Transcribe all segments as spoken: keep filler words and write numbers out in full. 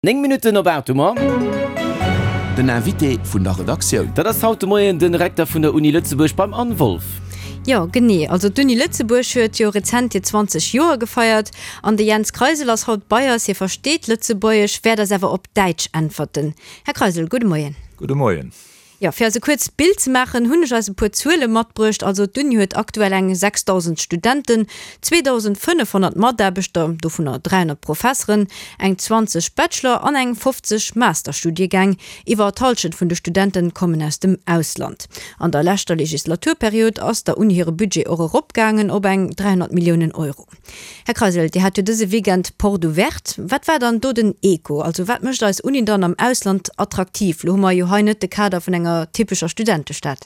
Neng Minuten op Auto. Den Invité vun der Redaktion. Dat ass haut Moien den Rektor vun der Uni Lützeburg beim Anwolf. Ja genie, also d'Uni Lützeburg huet jo Rezent zwanzig Joer gefeiert, an de Jens Kreisel ass haut Bayiers je versteet Lützeburgch, wer das ewer op Deitsch antworten. Herr Kreisel, gute Moien. Gute Moien. Ja, für so kurz Bild zu machen, hunnech als Portuelle matbrucht, also dünn huet aktuell eng sechstausend Studenten, zweitausendfünfhundert Matderbeter, davon dreihundert Professoren, eng zwanzig Bachelor an eng fünfzig Masterstudiengang, iwwer Talschet vun de Studenten kommen aus dem Ausland. An der letzter Legislaturperiode ass der Uni ihre Budget euro opgangen op eng dreihundert Millionen Euro. Herr Kreisel, die hat diese Weekend Porto wert. Wat war dann do den Eko? Also wat möchte als Uni dann am Ausland attraktiv? Lo ha Johanne de Kader von enger typischer Studentenstadt.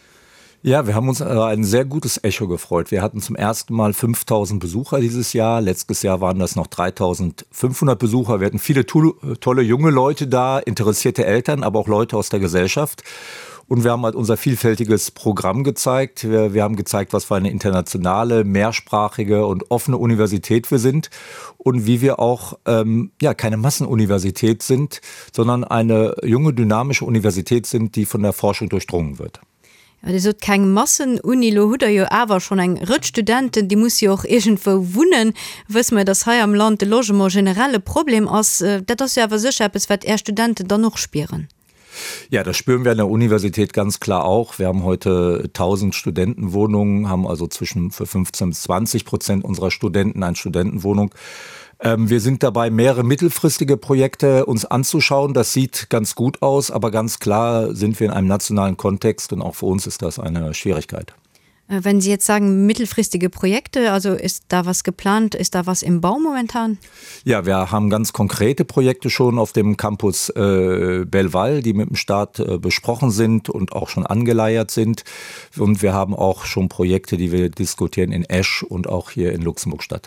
Ja, wir haben uns ein sehr gutes Echo gefreut. Wir hatten zum ersten Mal fünftausend Besucher dieses Jahr. Letztes Jahr waren das noch dreitausendfünfhundert Besucher. Wir hatten viele tolle, tolle junge Leute da, interessierte Eltern, aber auch Leute aus der Gesellschaft. Und wir haben halt unser vielfältiges Programm gezeigt. Wir, wir haben gezeigt, was für eine internationale, mehrsprachige und offene Universität wir sind und wie wir auch ähm, ja, keine Massenuniversität sind, sondern eine junge, dynamische Universität sind, die von der Forschung durchdrungen wird. Ja, kein Massenuni lo huder jo awer schon eng Rëtstudenten, die muss jo auch egentwo wunnen, wiss man das ha am Land de Logement generelle Problem ass, dat das ja sich es wat er Studenten dann noch spieren. Ja, das spüren wir an der Universität ganz klar auch. Wir haben heute tausend Studentenwohnungen, haben also zwischen für fünfzehn bis zwanzig Prozent unserer Studenten eine Studentenwohnung. Ähm, wir sind dabei, mehrere mittelfristige Projekte uns anzuschauen. Das sieht ganz gut aus, aber ganz klar sind wir in einem nationalen Kontext und auch für uns ist das eine Schwierigkeit. Wenn Sie jetzt sagen mittelfristige Projekte, also ist da was geplant, ist da was im Bau momentan? Ja, wir haben ganz konkrete Projekte schon auf dem Campus äh, Belval, die mit dem Staat äh, besprochen sind und auch schon angeleiert sind. Und wir haben auch schon Projekte, die wir diskutieren in Esch und auch hier in Luxemburg-Stadt.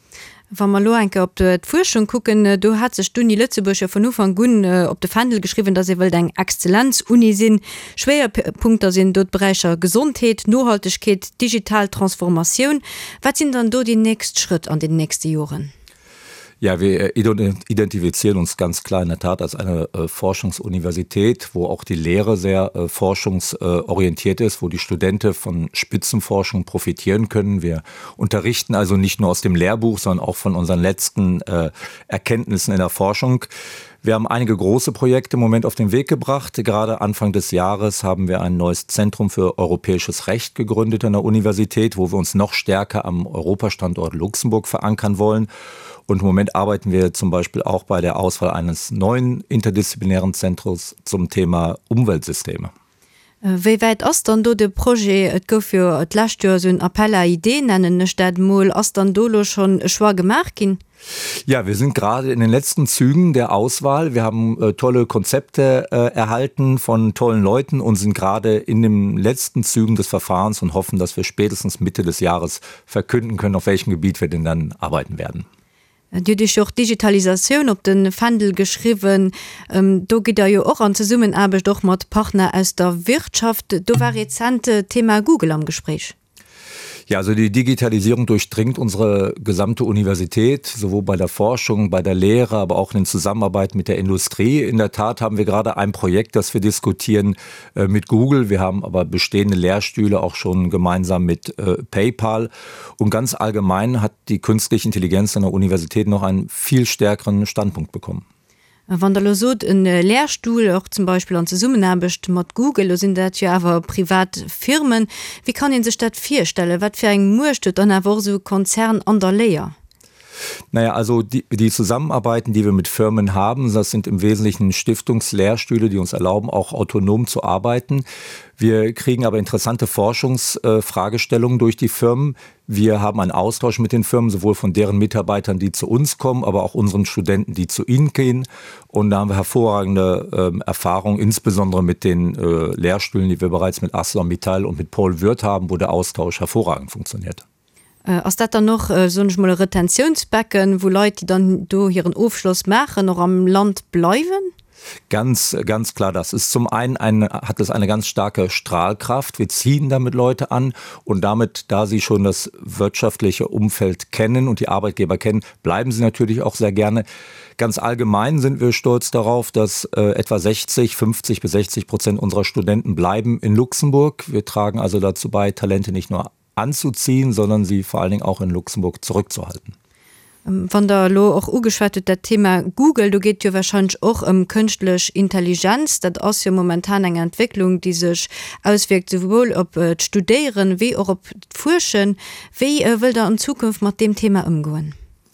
Wa mal lo enke op de Forschung gucken, du hat sech du die Lützeburger von Ufang Gun op de Fandel geschrieben, dass sie will deg Exzellenzuni sinn, Schwerpunkter sind dort Bereicher Gesundheit, Nachhaltigkeit, Digitaltransformation. Was sind dann do die nächsten Schritt an den nächsten Jahren? Ja, wir identifizieren uns ganz klar in der Tat als eine äh, Forschungsuniversität, wo auch die Lehre sehr äh, forschungsorientiert ist, wo die Studenten von Spitzenforschung profitieren können. Wir unterrichten also nicht nur aus dem Lehrbuch, sondern auch von unseren letzten äh, Erkenntnissen in der Forschung. Wir haben einige große Projekte im Moment auf den Weg gebracht. Gerade Anfang des Jahres haben wir ein neues Zentrum für europäisches Recht gegründet an der Universität, wo wir uns noch stärker am Europastandort Luxemburg verankern wollen. Und im Moment arbeiten wir zum Beispiel auch bei der Auswahl eines neuen interdisziplinären Zentrums zum Thema Umweltsysteme. Wie weit ass dann do de Projekt et gouf fir et Lächtür so Appeller Idee nennen Stadt Mol ass dann dolo schon schwa gemacht gin? Ja, wir sind gerade in den letzten Zügen der Auswahl. Wir haben äh, tolle Konzepte äh, erhalten von tollen Leuten und sind gerade in den letzten Zügen des Verfahrens und hoffen, dass wir spätestens Mitte des Jahres verkünden können, auf welchem Gebiet wir denn dann arbeiten werden. Du dich auch Digitalisation op den Fandel geschrieben, ähm, do geht ja auch an zu summen, aber doch mat Partner aus der Wirtschaft. Du war rezente Thema Google am Gespräch. Ja, also die Digitalisierung durchdringt unsere gesamte Universität, sowohl bei der Forschung, bei der Lehre, aber auch in Zusammenarbeit mit der Industrie. In der Tat haben wir gerade ein Projekt, das wir diskutieren äh, mit Google. Wir haben aber bestehende Lehrstühle auch schon gemeinsam mit äh, PayPal. Und ganz allgemein hat die künstliche Intelligenz an der Universität noch einen viel stärkeren Standpunkt bekommen. Wann der so en Lehrstuhl auch zum Beispiel an ze Summen habecht mat Google sind dat ja awer Privatfirmen. Wie kann in se Stadt vierstelle? Wat fir eng Murcht an erwor so Konzern an der Lehr? Naja, also die, die Zusammenarbeiten, die wir mit Firmen haben, das sind im Wesentlichen Stiftungslehrstühle, die uns erlauben, auch autonom zu arbeiten. Wir kriegen aber interessante Forschungsfragestellungen äh, durch die Firmen. Wir haben einen Austausch mit den Firmen, sowohl von deren Mitarbeitern, die zu uns kommen, aber auch unseren Studenten, die zu ihnen gehen. Und da haben wir hervorragende äh, Erfahrungen, insbesondere mit den äh, Lehrstühlen, die wir bereits mit ArcelorMittal und mit Paul Wirth haben, wo der Austausch hervorragend funktioniert. Ass dat dann noch äh, sonch mal Retentionsbecken, wo Leute die dann do ihren Aufschluss machen noch am Land bleiwen? Ganz, ganz klar, das ist zum einen eine, hat es eine ganz starke Strahlkraft. Wir ziehen damit Leute an und damit, da sie schon das wirtschaftliche Umfeld kennen und die Arbeitgeber kennen, bleiben sie natürlich auch sehr gerne. Ganz allgemein sind wir stolz darauf, dass äh, etwa sechzig, fünfzig bis sechzig Prozent unserer Studenten bleiben in Luxemburg. Wir tragen also dazu bei, Talente nicht nur anzuziehen, sondern sie vor allen Dingen auch in Luxemburg zurückzuhalten. Von der Lo auch ugeschwattet der Thema Google, du geht ja wahrscheinlich auch um künstliche Intelligenz, das ist ja momentan eine Entwicklung, die sich auswirkt sowohl ob äh, Studieren wie auch ob Forschen. Wie äh, will da in Zukunft mit dem Thema umgehen?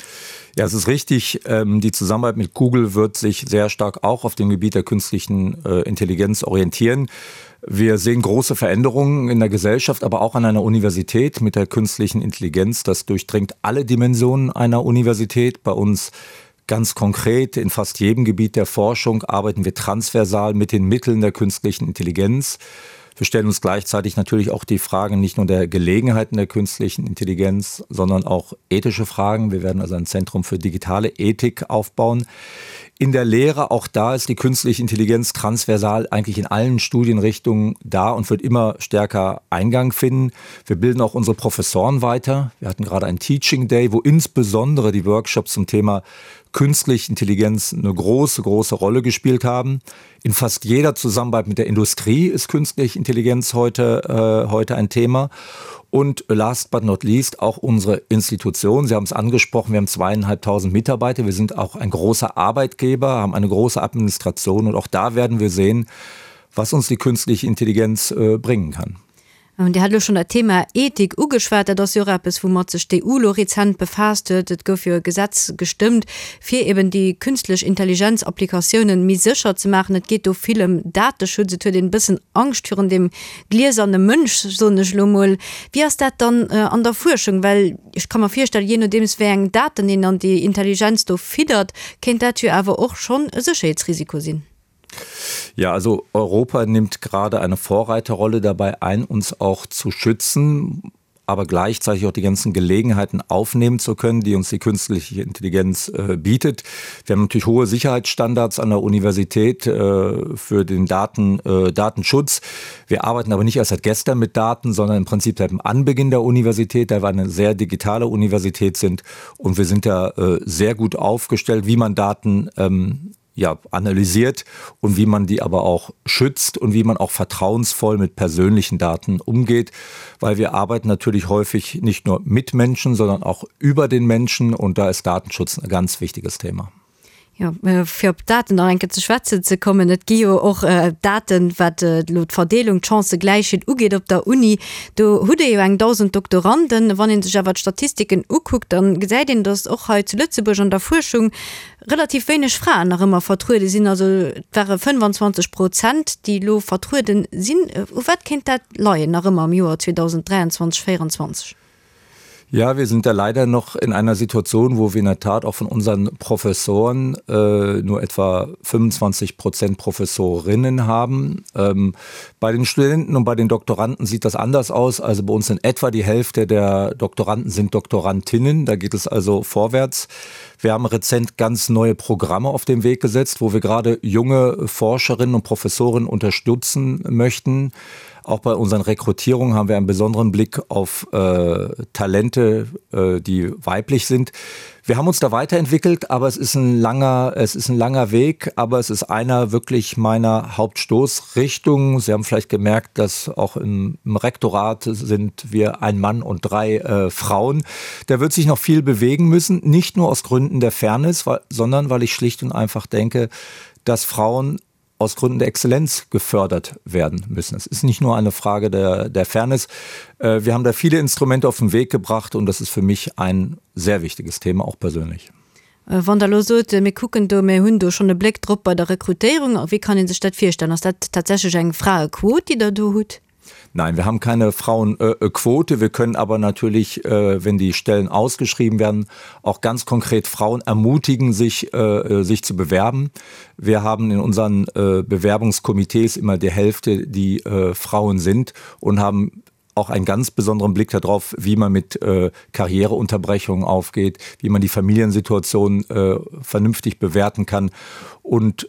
Ja, es ist richtig. Ähm, die Zusammenarbeit mit Google wird sich sehr stark auch auf dem Gebiet der künstlichen äh, Intelligenz orientieren. Wir sehen große Veränderungen in der Gesellschaft, aber auch an einer Universität mit der künstlichen Intelligenz. Das durchdringt alle Dimensionen einer Universität. Bei uns ganz konkret in fast jedem Gebiet der Forschung arbeiten wir transversal mit den Mitteln der künstlichen Intelligenz. Wir stellen uns gleichzeitig natürlich auch die Fragen nicht nur der Gelegenheiten der künstlichen Intelligenz, sondern auch ethische Fragen. Wir werden also ein Zentrum für digitale Ethik aufbauen. In der Lehre, auch da ist die künstliche Intelligenz transversal eigentlich in allen Studienrichtungen da und wird immer stärker Eingang finden. Wir bilden auch unsere Professoren weiter. Wir hatten gerade einen Teaching Day, wo insbesondere die Workshops zum Thema künstliche Intelligenz eine große, große Rolle gespielt haben. In fast jeder Zusammenarbeit mit der Industrie ist künstliche Intelligenz heute, äh, heute ein Thema. Und last but not least auch unsere Institution. Sie haben es angesprochen, wir haben zweieinhalbtausend Mitarbeiter. Wir sind auch ein großer Arbeitgeber, haben eine große Administration und auch da werden wir sehen, was uns die künstliche Intelligenz äh, bringen kann. Und die hat schon das Thema Ethik ugeschwert, dass Europes, wo man sich die U L O-Rezent befasst hat, das go für Gesetz gestimmt, für eben die künstliche Intelligenz-Applikationen mehr sicher zu machen. Es geht doch viel um Datenschutz, es hat ein bisschen Angst vor dem gläsernen Mensch, so eine Schlummel. Wie ist das dann äh, an der Forschung? Weil ich kann mir vorstellen, je nachdem, es wären Daten, die an die Intelligenz da federt, könnte das ja aber auch schon ein Sicherheitsrisiko sein. Ja, also Europa nimmt gerade eine Vorreiterrolle dabei ein, uns auch zu schützen, aber gleichzeitig auch die ganzen Gelegenheiten aufnehmen zu können, die uns die künstliche Intelligenz äh, bietet. Wir haben natürlich hohe Sicherheitsstandards an der Universität äh, für den Daten, äh, Datenschutz. Wir arbeiten aber nicht erst seit gestern mit Daten, sondern im Prinzip seit dem Anbeginn der Universität, da wir eine sehr digitale Universität sind und wir sind da äh, sehr gut aufgestellt, wie man Daten ähm, ja, analysiert und wie man die aber auch schützt und wie man auch vertrauensvoll mit persönlichen Daten umgeht, weil wir arbeiten natürlich häufig nicht nur mit Menschen, sondern auch über den Menschen und da ist Datenschutz ein ganz wichtiges Thema. Ja, für Daten enke zu Schwätze zu kommen, et Geo auch äh, Daten, wat äh, laut Verdelung Chance gleichheit ugeht op der Uni. Du hude jo eng tausend Doktoranden, wann in sich wat Statistiken uguckt, dann gesäit den das auch heute zu Lützeburg an der Forschung relativ wenig Frauen nach immer vertrude sind, also wäre fünfundzwanzig Prozent, die lo vertruden sind. Wat kennt dat Leute nach immer im Jahr zwanzig dreiundzwanzig vierundzwanzig? Ja, wir sind da leider noch in einer Situation, wo wir in der Tat auch von unseren Professoren äh, nur etwa fünfundzwanzig Prozent Professorinnen haben. Ähm, bei den Studenten und bei den Doktoranden sieht das anders aus. Also bei uns in etwa die Hälfte der Doktoranden sind Doktorandinnen. Da geht es also vorwärts. Wir haben rezent ganz neue Programme auf den Weg gesetzt, wo wir gerade junge Forscherinnen und Professoren unterstützen möchten. Auch bei unseren Rekrutierungen haben wir einen besonderen Blick auf äh, Talente, äh, die weiblich sind. Wir haben uns da weiterentwickelt, aber es ist ein langer, es ist ein langer Weg, aber es ist einer wirklich meiner Hauptstoßrichtungen. Sie haben vielleicht gemerkt, dass auch im, im Rektorat sind wir ein Mann und drei äh, Frauen. Da wird sich noch viel bewegen müssen, nicht nur aus Gründen der Fairness, weil, sondern weil ich schlicht und einfach denke, dass Frauen aus Gründen der Exzellenz gefördert werden müssen. Es ist nicht nur eine Frage der, der Fairness. Äh, wir haben da viele Instrumente auf den Weg gebracht und das ist für mich ein sehr wichtiges Thema, auch persönlich. Wann der los mir gucken du mir hun du schon einen Blick drauf bei der Rekrutierung, wie kann in sich das vorstellen? Ist das tatsächlich eine Frauenquote, die da du hut? Nein, wir haben keine Frauenquote. Äh, wir können aber natürlich, äh, wenn die Stellen ausgeschrieben werden, auch ganz konkret Frauen ermutigen, sich, äh, sich zu bewerben. Wir haben in unseren äh, Bewerbungskomitees immer die Hälfte, die äh, Frauen sind und haben auch einen ganz besonderen Blick darauf, wie man mit äh, Karriereunterbrechungen aufgeht, wie man die Familiensituation äh, vernünftig bewerten kann. Und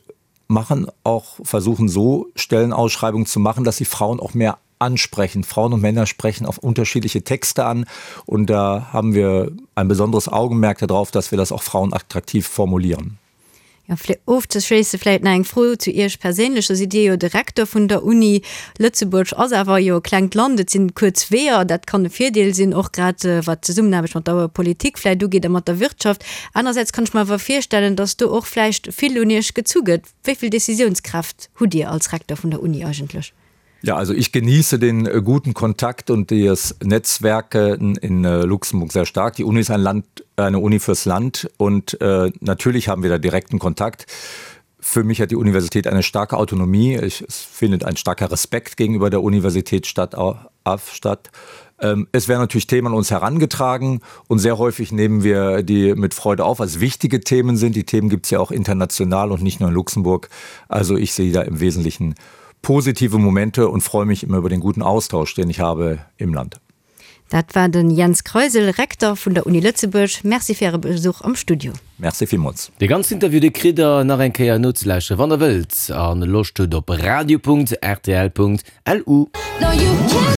machen auch versuchen so Stellenausschreibungen zu machen, dass sie Frauen auch mehr ansprechen. Frauen und Männer sprechen auf unterschiedliche Texte an und da haben wir ein besonderes Augenmerk darauf, dass wir das auch Frauen attraktiv formulieren. Ja, oft vielleicht eng froh zu ihr persönliches Idee Direktor von der Uni Lützeburg aber ja klingt landet sind kurz wer dat kann eine Vierdeel sind auch gerade was zusammen habe ich mit der Politik vielleicht du geht immer der Wirtschaft andererseits kann ich mal vorstellen dass du auch vielleicht viel unisch gezuget wie viel Decisionskraft hu dir als Rektor von der Uni eigentlich Ja, also ich genieße den äh, guten Kontakt und das Netzwerke in, in äh, Luxemburg sehr stark. Die Uni ist ein Land, eine Uni fürs Land und äh, natürlich haben wir da direkten Kontakt. Für mich hat die Universität eine starke Autonomie. Ich, es findet ein starker Respekt gegenüber der Universität statt. statt. Ähm, es werden natürlich Themen an uns herangetragen und sehr häufig nehmen wir die mit Freude auf, als wichtige Themen sind. Die Themen gibt es ja auch international und nicht nur in Luxemburg. Also ich sehe da im Wesentlichen positive Momente und freue mich immer über den guten Austausch, den ich habe im Land. Das war den Jens Kreusel, Rektor von der Uni Lützeburg. Merci für Ihren Besuch am Studio. Merci vielmals. De ganze Interview de Krider nach en Keier Nutzläche wann der Welt an locht op radio punkt r t l punkt l u.